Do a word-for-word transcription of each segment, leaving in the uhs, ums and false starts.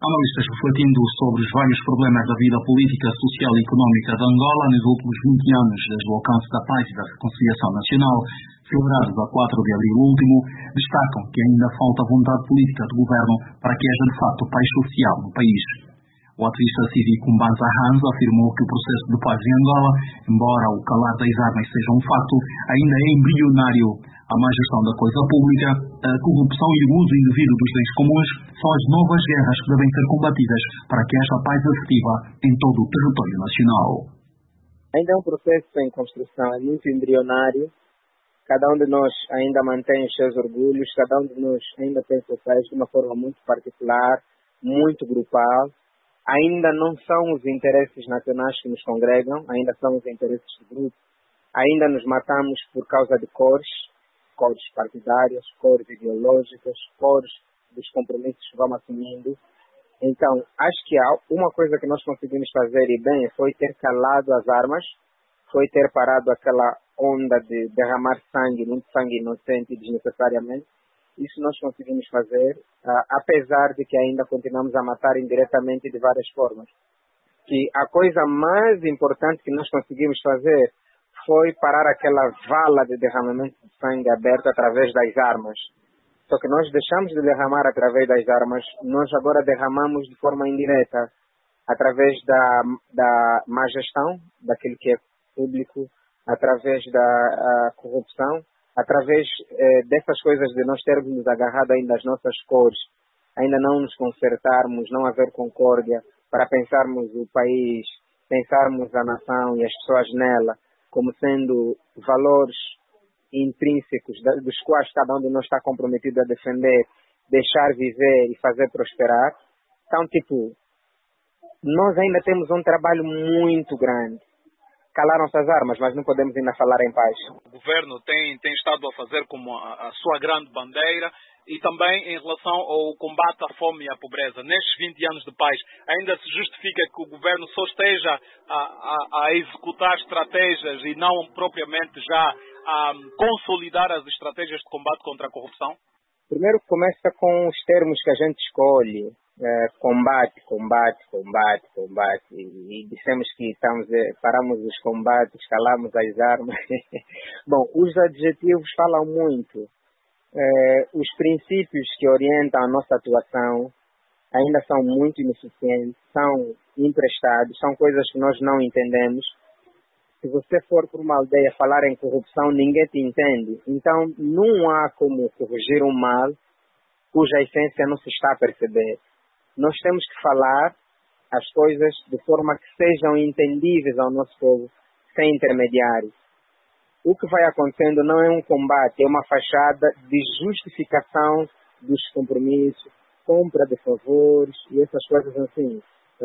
Analistas refletindo sobre os vários problemas da vida política, social e económica de Angola nos últimos vinte anos, desde o alcance da paz e da reconciliação nacional, celebrados a quatro de abril último, destacam que ainda falta vontade política do governo para que haja de facto paz social no país. O ativista cívico Mbanza Hans afirmou que o processo de paz em Angola, embora o calar das armas seja um facto, ainda é embrionário. A má gestão da coisa pública, a corrupção e o uso indevido dos bens comuns são as novas guerras que devem ser combatidas para que haja paz efetiva em todo o território nacional. Ainda é um processo em construção, é muito embrionário. Cada um de nós ainda mantém os seus orgulhos, cada um de nós ainda pensa o país de uma forma muito particular, muito grupal. Ainda não são os interesses nacionais que nos congregam, ainda são os interesses de grupo. Ainda nos matamos por causa de cores, cores partidárias, cores ideológicas, cores dos compromissos que vamos assumindo. Então, acho que há uma coisa que nós conseguimos fazer e bem foi ter calado as armas, foi ter parado aquela onda de derramar sangue, muito sangue inocente desnecessariamente. Isso nós conseguimos fazer, uh, apesar de que ainda continuamos a matar indiretamente de várias formas. Que a coisa mais importante que nós conseguimos fazer foi parar aquela vala de derramamento de sangue aberto através das armas. Só que nós deixamos de derramar através das armas, nós agora derramamos de forma indireta, através da, da má gestão, daquilo que é público, através da corrupção, através eh, dessas coisas de nós termos nos agarrado ainda às nossas cores, ainda não nos consertarmos, não haver concórdia, para pensarmos o país, pensarmos a nação e as pessoas nela, como sendo valores intrínsecos dos quais cada um de nós está comprometido a defender, deixar viver e fazer prosperar. Então, tipo, nós ainda temos um trabalho muito grande. Calaram-se as armas, mas não podemos ainda falar em paz. O governo tem, tem estado a fazer como a, a sua grande bandeira e também em relação ao combate à fome e à pobreza. Nestes vinte anos de paz, ainda se justifica que o governo só esteja a, a, a executar estratégias e não propriamente já a consolidar as estratégias de combate contra a corrupção? Primeiro começa com os termos que a gente escolhe. É, combate, combate, combate, combate. E, e dissemos que estamos, paramos os combates, calamos as armas. Bom, os adjetivos falam muito. É, os princípios que orientam a nossa atuação ainda são muito ineficientes, são emprestados, são coisas que nós não entendemos. Se você for por uma aldeia falar em corrupção, ninguém te entende. Então, não há como corrigir um mal cuja essência não se está a perceber. Nós temos que falar as coisas de forma que sejam entendíveis ao nosso povo, sem intermediários. O que vai acontecendo não é um combate, é uma fachada de justificação dos compromissos, compra de favores e essas coisas assim.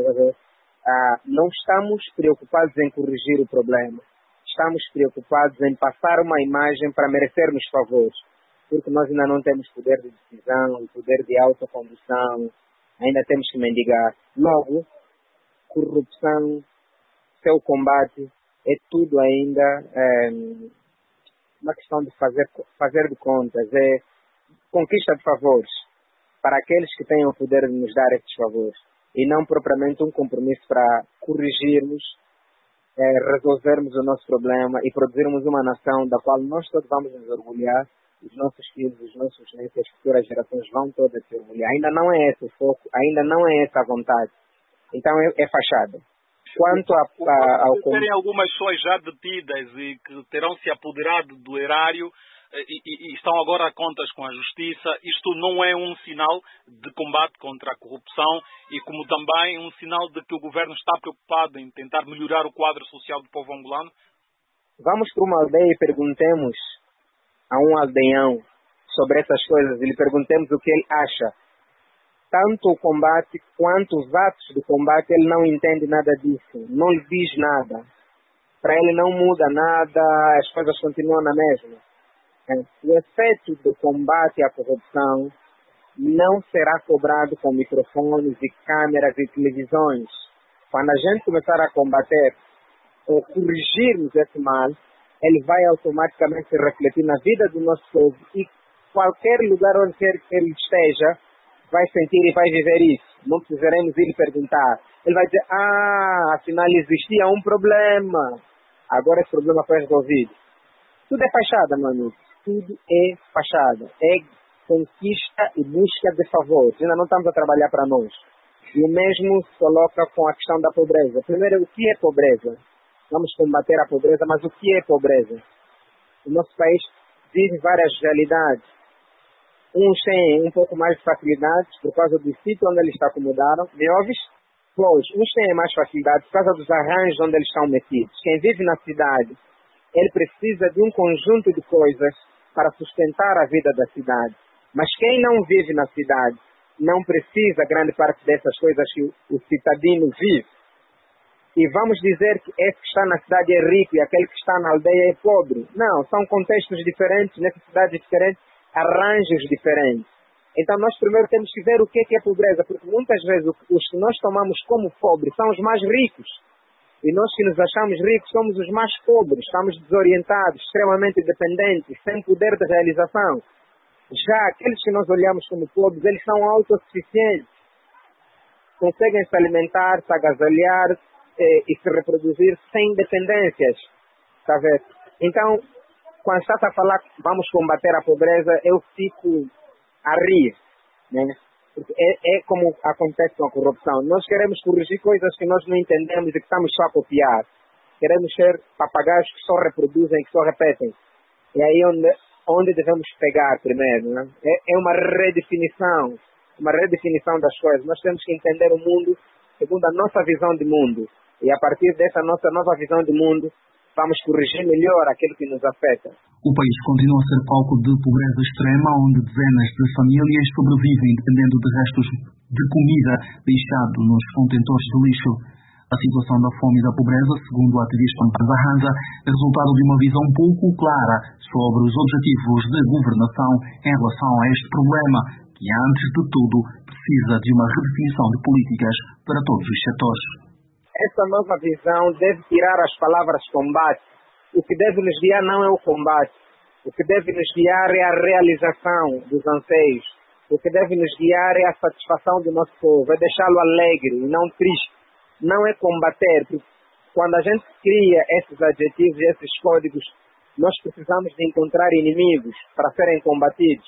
Ah, não estamos preocupados em corrigir o problema. Estamos preocupados em passar uma imagem para merecermos favores, porque nós ainda não temos poder de decisão, poder de autocondução, ainda temos que mendigar. Logo, corrupção, seu combate, é tudo ainda é, uma questão de fazer, fazer de contas, é conquista de favores para aqueles que têm o poder de nos dar esses favores e não propriamente um compromisso para corrigirmos, é, resolvermos o nosso problema e produzirmos uma nação da qual nós todos vamos nos orgulhar. Os nossos filhos, os nossos netos, as futuras gerações vão todas se orgulhar. Ainda não é esse o foco, ainda não é essa a vontade. Então é, é fachada. Quanto a, a, ao... Terem algumas pessoas já detidas e que terão se apoderado do erário e, e, e estão agora a contas com a justiça, isto não é um sinal de combate contra a corrupção e como também um sinal de que o governo está preocupado em tentar melhorar o quadro social do povo angolano? Vamos para uma aldeia e perguntemos a um aldeão sobre essas coisas e lhe perguntemos o que ele acha. Tanto o combate quanto os atos do combate, ele não entende nada disso, não lhe diz nada. Para ele não muda nada, as coisas continuam na mesma. O efeito do combate à corrupção não será cobrado com microfones e câmeras e televisões. Quando a gente começar a combater ou corrigirmos esse mal, ele vai automaticamente se refletir na vida do nosso povo e qualquer lugar onde quer que ele esteja vai sentir e vai viver isso. Não precisaremos ir perguntar. Ele vai dizer, ah, afinal existia um problema. Agora esse problema foi resolvido. Tudo é fachada, meu amigo. Tudo é fachada. É conquista e busca de favor. Ainda não estamos a trabalhar para nós. E o mesmo se coloca com a questão da pobreza. Primeiro, o que é pobreza? Vamos combater a pobreza, mas o que é pobreza? O nosso país vive várias realidades. Uns têm um pouco mais de facilidades por causa do sítio onde eles se acomodaram. Me ouves? Pois, uns têm mais facilidade por causa dos arranjos onde eles estão metidos. Quem vive na cidade, ele precisa de um conjunto de coisas para sustentar a vida da cidade. Mas quem não vive na cidade não precisa grande parte dessas coisas que o cidadino vive. E vamos dizer que esse que está na cidade é rico e aquele que está na aldeia é pobre. Não, são contextos diferentes, necessidades diferentes, arranjos diferentes. Então nós primeiro temos que ver o que é pobreza, porque muitas vezes os que nós tomamos como pobres são os mais ricos. E nós que nos achamos ricos somos os mais pobres, estamos desorientados, extremamente dependentes, sem poder de realização. Já aqueles que nós olhamos como pobres, eles são autossuficientes. Conseguem se alimentar, se agasalhar eh, e se reproduzir sem dependências. Está a ver? Então, quando está a falar que vamos combater a pobreza, eu fico a rir. Né? Porque é, é como acontece com a corrupção. Nós queremos corrigir coisas que nós não entendemos e que estamos só a copiar. Queremos ser papagaios que só reproduzem, que só repetem. E aí onde... onde devemos pegar primeiro, né? é, é uma redefinição, uma redefinição das coisas. Nós temos que entender o mundo segundo a nossa visão de mundo. E a partir dessa nossa nova visão de mundo, vamos corrigir melhor aquilo que nos afeta. O país continua a ser palco de pobreza extrema, onde dezenas de famílias sobrevivem dependendo de restos de comida deixado nos contentores de lixo. A situação da fome e da pobreza, segundo o ativista Amparo Arranza, é resultado de uma visão pouco clara sobre os objetivos de governação em relação a este problema, que antes de tudo precisa de uma redefinição de políticas para todos os setores. Essa nova visão deve tirar as palavras combate. O que deve nos guiar não é o combate. O que deve nos guiar é a realização dos anseios. O que deve nos guiar é a satisfação do nosso povo, é deixá-lo alegre e não triste. Não é combater, porque quando a gente cria esses adjetivos e esses códigos, nós precisamos de encontrar inimigos para serem combatidos.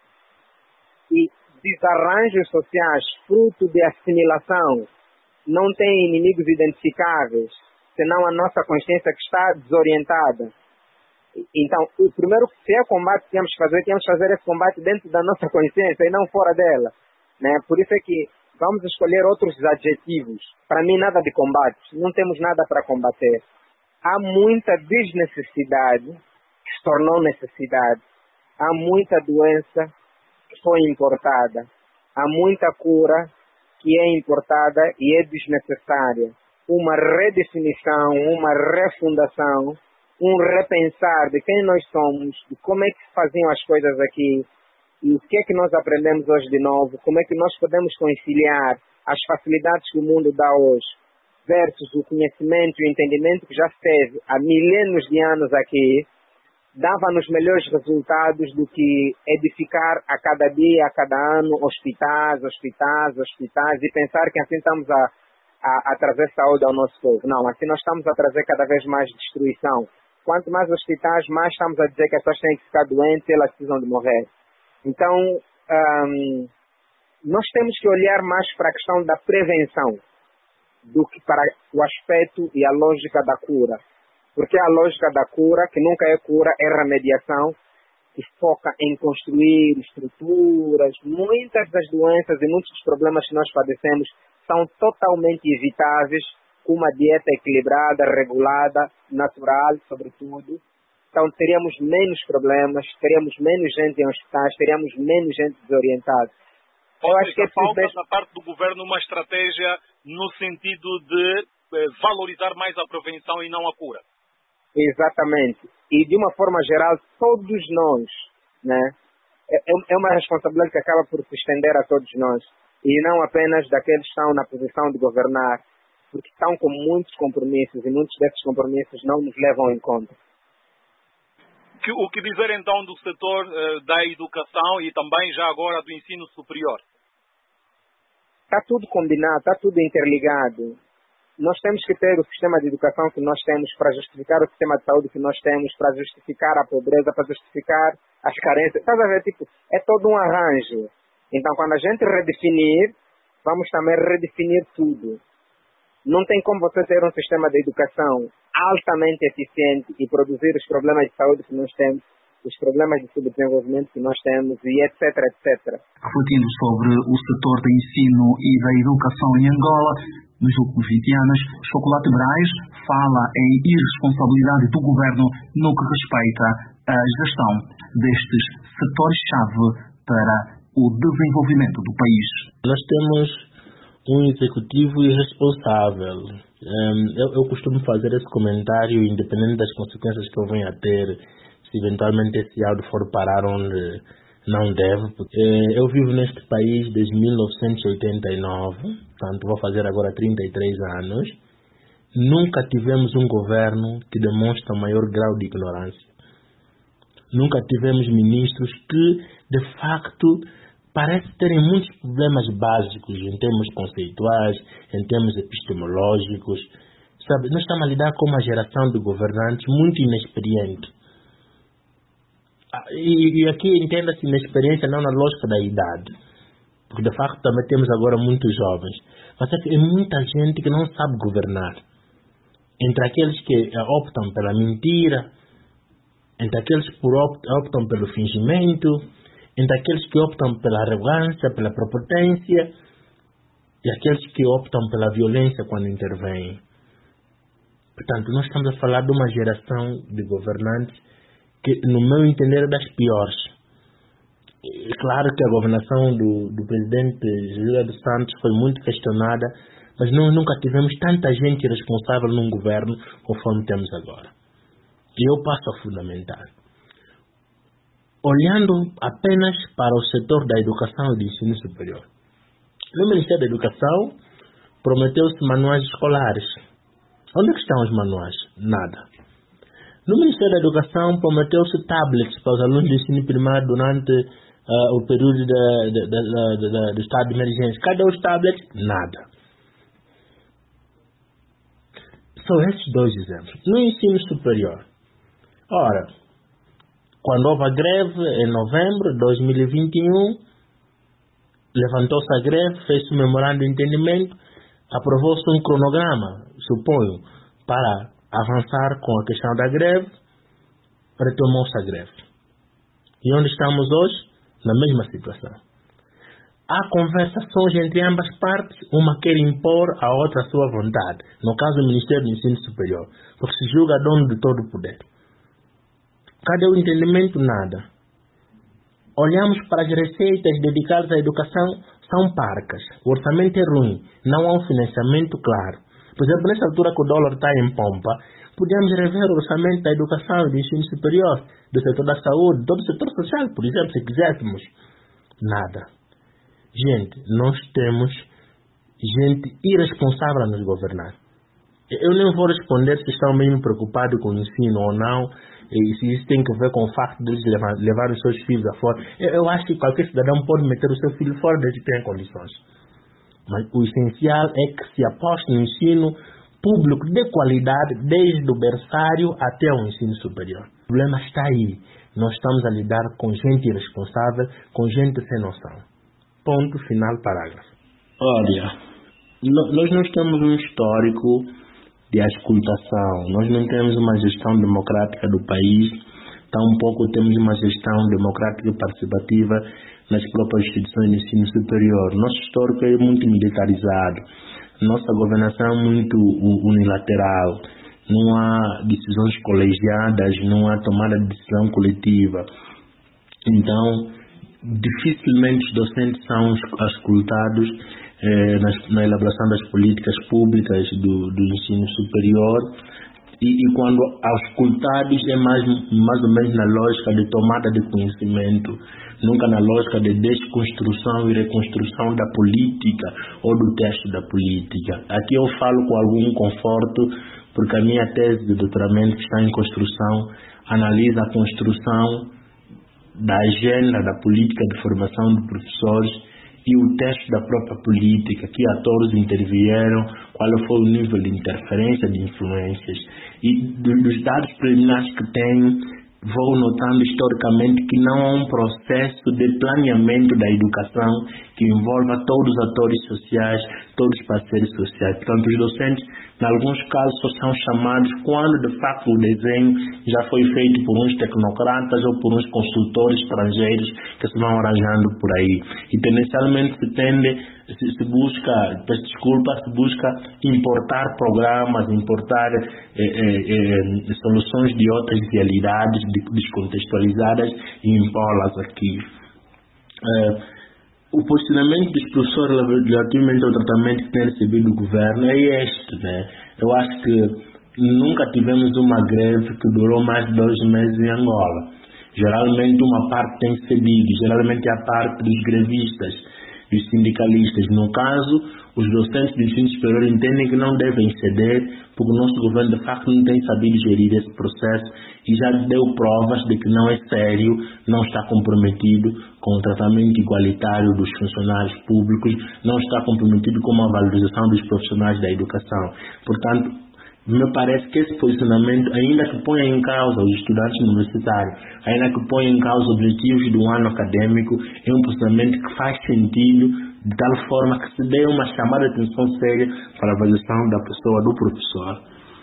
E desarranjos sociais, fruto de assimilação, não têm inimigos identificáveis, senão a nossa consciência que está desorientada. Então, o primeiro, se é combate que temos que fazer, temos que fazer esse combate dentro da nossa consciência e não fora dela. Né? Por isso é que vamos escolher outros adjetivos. Para mim, nada de combate. Não temos nada para combater. Há muita desnecessidade que se tornou necessidade. Há muita doença que foi importada. Há muita cura que é importada e é desnecessária. Uma redefinição, uma refundação, um repensar de quem nós somos, de como é que se faziam as coisas aqui, e o que é que nós aprendemos hoje de novo, como é que nós podemos conciliar as facilidades que o mundo dá hoje versus o conhecimento e o entendimento que já se teve há milênios de anos aqui, dava-nos melhores resultados do que edificar a cada dia, a cada ano, hospitais, hospitais, hospitais, e pensar que assim estamos a, a, a trazer saúde ao nosso povo. Não, assim nós estamos a trazer cada vez mais destruição. Quanto mais hospitais, mais estamos a dizer que as pessoas têm que ficar doentes e elas precisam de morrer. Então, um, nós temos que olhar mais para a questão da prevenção do que para o aspecto e a lógica da cura. Porque a lógica da cura, que nunca é cura, é remediação, que foca em construir estruturas. Muitas das doenças e muitos dos problemas que nós padecemos são totalmente evitáveis com uma dieta equilibrada, regulada, natural, sobretudo. Então teríamos menos problemas, teríamos menos gente em hospitais, teríamos menos gente desorientada. Eu acho que é falta da parte do governo uma estratégia no sentido de eh, valorizar mais a prevenção e não a cura. Exatamente. E de uma forma geral, todos nós, né? É, é uma responsabilidade que acaba por se estender a todos nós. E não apenas daqueles que estão na posição de governar, porque estão com muitos compromissos e muitos desses compromissos não nos levam em conta. O que dizer então do setor uh, da educação e também já agora do ensino superior? está tudo combinado, está tudo interligado. Nós temos que ter o sistema de educação que nós temos para justificar o sistema de saúde que nós temos, para justificar a pobreza, para justificar as carências. Estás a ver? Tipo, é todo um arranjo. Então, quando a gente redefinir, vamos também redefinir tudo. Não tem como você ter um sistema de educação altamente eficiente e produzir os problemas de saúde que nós temos, os problemas de subdesenvolvimento que nós temos, e etc, etcétera. Refletindo sobre o setor do ensino e da educação em Angola, nos últimos vinte anos, Chocolate Braz fala em irresponsabilidade do governo no que respeita à gestão destes setores-chave para o desenvolvimento do país. Nós temos um executivo irresponsável. Eu, eu costumo fazer esse comentário, independente das consequências que eu venha a ter, se eventualmente esse áudio for parar onde não deve. Porque eu vivo neste país desde mil novecentos e oitenta e nove, portanto vou fazer agora trinta e três anos. Nunca tivemos um governo que demonstra maior grau de ignorância. Nunca tivemos ministros que, de facto, parece terem muitos problemas básicos em termos conceituais, em termos epistemológicos. Sabe, nós estamos a lidar com uma geração de governantes muito inexperiente. E, e aqui entenda-se inexperiência não na lógica da idade, porque de facto também temos agora muitos jovens, mas é, que é muita gente que não sabe governar. Entre aqueles que optam pela mentira, entre aqueles que optam pelo fingimento, entre aqueles que optam pela arrogância, pela prepotência, e aqueles que optam pela violência quando intervêm. Portanto, nós estamos a falar de uma geração de governantes que, no meu entender, é das piores. É claro que a governação do, do presidente José dos Santos foi muito questionada, mas nós nunca tivemos tanta gente responsável num governo conforme temos agora. E eu passo a fundamentar. Olhando apenas para o setor da educação e do ensino superior. No Ministério da Educação, prometeu-se manuais escolares. Onde é que estão os manuais? Nada. No Ministério da Educação, prometeu-se tablets para os alunos do ensino primário durante uh, o período da, da, da, da, da, do estado de emergência. Cadê os tablets? Nada. São esses dois exemplos. No ensino superior. Ora, quando houve a greve, em novembro de dois mil e vinte e um, levantou-se a greve, fez-se um memorando de entendimento, aprovou-se um cronograma, suponho, para avançar com a questão da greve, retomou-se a greve. E onde estamos hoje? Na mesma situação. Há conversações entre ambas partes, uma quer impor a outra a sua vontade, no caso do Ministério do Ensino Superior, porque se julga dono de todo o poder. Cadê o entendimento? Nada. Olhamos para as receitas dedicadas à educação, são parcas. O orçamento é ruim, não há um financiamento claro. Por exemplo, nessa altura que o dólar está em pompa, podemos rever o orçamento da educação e do ensino superior, do setor da saúde, do setor social, por exemplo, se quiséssemos. Nada. Gente, nós temos gente irresponsável a nos governar. Eu nem vou responder se estão mesmo preocupados com o ensino ou não, e se isso tem que ver com o facto de eles levar, levar os seus filhos afora. Eu, eu acho que qualquer cidadão pode meter o seu filho fora desde que tenha condições. Mas o essencial é que se aposte no ensino público de qualidade, desde o berçário até o ensino superior. O problema está aí. Nós estamos a lidar com gente irresponsável, com gente sem noção. Ponto final, parágrafo. Olha, nós não temos um histórico de auscultação. Nós não temos uma gestão democrática do país, tampouco temos uma gestão democrática e participativa nas próprias instituições de ensino superior. Nosso histórico é muito militarizado, nossa governação é muito unilateral, não há decisões colegiadas, não há tomada de decisão coletiva. Então, dificilmente os docentes são auscultados eh, na, na elaboração das políticas públicas do, do ensino superior, e, e quando auscultados é mais, mais ou menos na lógica de tomada de conhecimento, nunca na lógica de desconstrução e reconstrução da política ou do texto da política. Aqui eu falo com algum conforto, porque a minha tese de doutoramento, que está em construção, analisa a construção da agenda da política de formação de professores e o teste da própria política, que atores intervieram, qual foi o nível de interferência, de influências. E dos dados preliminares que tenho, vou notando historicamente que não há um processo de planeamento da educação que envolva todos os atores sociais, todos os parceiros sociais. Portanto, os docentes, em alguns casos, só são chamados quando, de facto, o desenho já foi feito por uns tecnocratas ou por uns consultores estrangeiros que se vão arranjando por aí. E, tendencialmente, se tende, se, se busca, peço desculpa, se busca importar programas, importar eh, eh, eh, soluções de outras realidades descontextualizadas e impô-las aqui. Eh, O posicionamento dos professores relativamente ao tratamento que tem recebido do governo é este, né? Eu acho que nunca tivemos uma greve que durou mais de dois meses em Angola. Geralmente uma parte tem cedido, geralmente a parte dos grevistas, dos sindicalistas. No caso, os docentes do ensino superior entendem que não devem ceder, porque o nosso governo de facto não tem sabido gerir esse processo e já deu provas de que não é sério, não está comprometido com o tratamento igualitário dos funcionários públicos, não está comprometido com a valorização dos profissionais da educação. Portanto, me parece que esse posicionamento, ainda que ponha em causa os estudantes universitários, ainda que ponha em causa os objetivos do ano acadêmico, é um posicionamento que faz sentido de tal forma que se dê uma chamada de atenção séria para a avaliação da pessoa, do professor.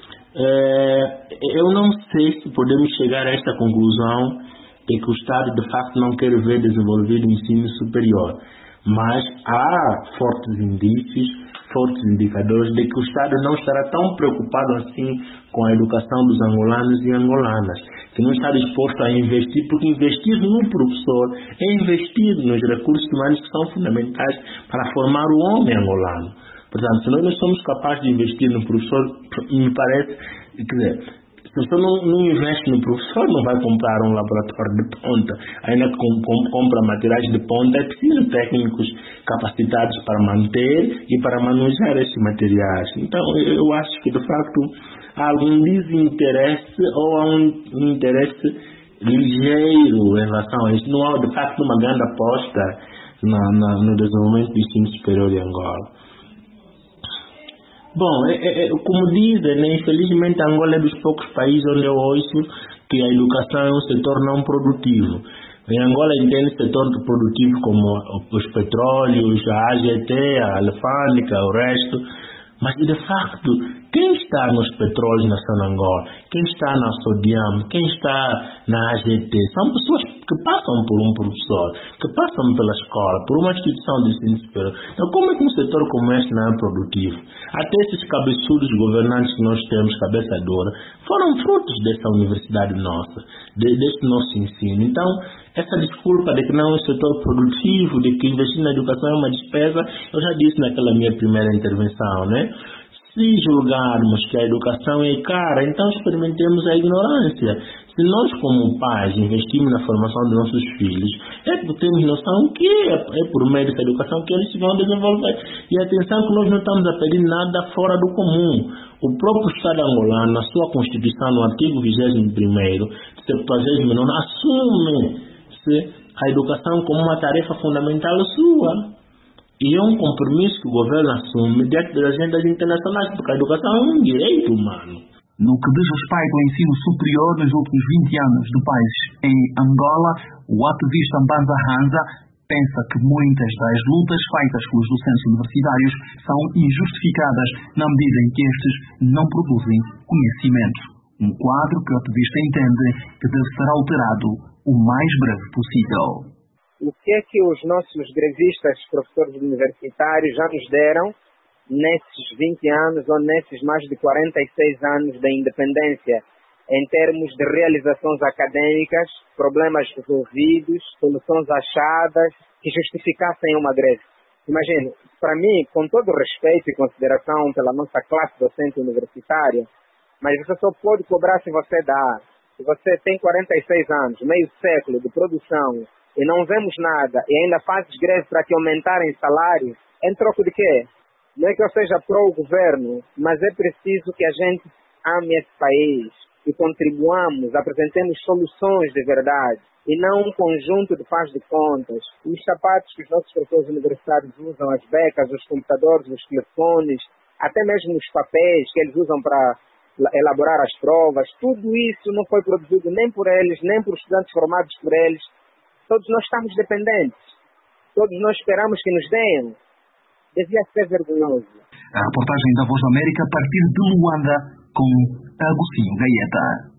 É, eu não sei se podemos chegar a esta conclusão de que o Estado de facto não quer ver desenvolvido o ensino superior, mas há fortes indícios, fortes indicadores de que o Estado não estará tão preocupado assim com a educação dos angolanos e angolanas, que não está disposto a investir, porque investir no professor é investir nos recursos humanos que são fundamentais para formar o homem angolano. Portanto, se nós não somos capazes de investir no professor, me parece, quer dizer, se você não, não investe no professor, não vai comprar um laboratório de ponta. Ainda que com, com, compra materiais de ponta, é preciso técnicos capacitados para manter e para manusear esses materiais. Então, eu acho que, de facto, há algum desinteresse ou há um, um interesse ligeiro em relação a isso. Não há, de facto, uma grande aposta na, na, no desenvolvimento do ensino superior em Angola. Bom, é, é, como dizem, né, infelizmente Angola é dos poucos países onde eu ouço que a educação é um setor não produtivo. Em Angola entende setor produtivo como os petróleos, a A G T, a alfândega, o resto. Mas, de facto, quem está nos petróleos na Angola, quem está na Sodiam, quem está na A G T, são pessoas que passam por um professor, que passam pela escola, por uma instituição de ensino superior. Então, como é que um setor como este não é produtivo? Até esses cabeçudos governantes que nós temos, cabeça dura, foram frutos dessa universidade nossa, de, desse nosso ensino. Então, essa desculpa de que não é um setor produtivo, de que investir na educação é uma despesa, eu já disse naquela minha primeira intervenção, né? Se julgarmos que a educação é cara, então experimentemos a ignorância. Se nós, como pais, investimos na formação dos nossos filhos, é porque temos noção que é, é por meio dessa educação que eles se vão desenvolver. E atenção que nós não estamos a pedir nada fora do comum. O próprio Estado angolano, na sua Constituição, no artigo vigésimo primeiro, septuagésimo nono, assume-se a educação como uma tarefa fundamental sua. E é um compromisso que o governo assume diante das agendas internacionais, porque a educação é um direito humano. No que diz respeito ao ensino superior, nos últimos vinte anos do país em Angola, o ativista Mbanza Hanza pensa que muitas das lutas feitas pelos docentes universitários são injustificadas na medida em que estes não produzem conhecimento. Um quadro que o ativista entende que deve ser alterado o mais breve possível. O que é que os nossos grevistas, professores universitários, já nos deram nesses vinte anos ou nesses mais de quarenta e seis anos da independência, em termos de realizações acadêmicas, problemas resolvidos, soluções achadas que justificassem uma greve? Imagine, para mim, com todo o respeito e consideração pela nossa classe docente universitária, mas você só pode cobrar se você dá. Se você tem quarenta e seis anos, meio século de produção, e não vemos nada, e ainda fazes greve para que aumentarem salários, em troco de quê? Não é que eu seja pró-governo, mas é preciso que a gente ame esse país, e contribuamos, apresentemos soluções de verdade e não um conjunto de faz de contas. Os sapatos que os nossos professores universitários usam, as becas, os computadores, os telefones, até mesmo os papéis que eles usam para elaborar as provas, tudo isso não foi produzido nem por eles, nem por estudantes formados por eles. Todos nós estamos dependentes. Todos nós esperamos que nos deem. Devia ser vergonhoso. A reportagem da Voz da América a partir de Luanda com Agostinho Gaeta.